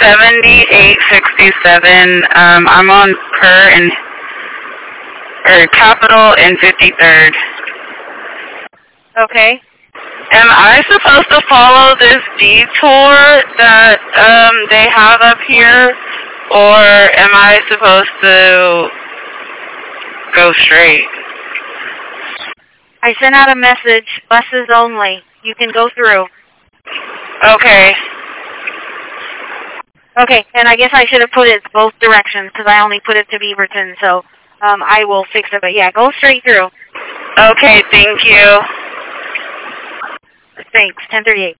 7867. I'm on Capitol and 53rd. Okay. Am I supposed to follow this detour that they have up here, or am I supposed to go straight? I sent out a message, buses only. You can go through. Okay. Okay, and I guess I should have put it both directions because I only put it to Beaverton, so I will fix it. But yeah, go straight through. Okay, thank you. Thanks, 1038.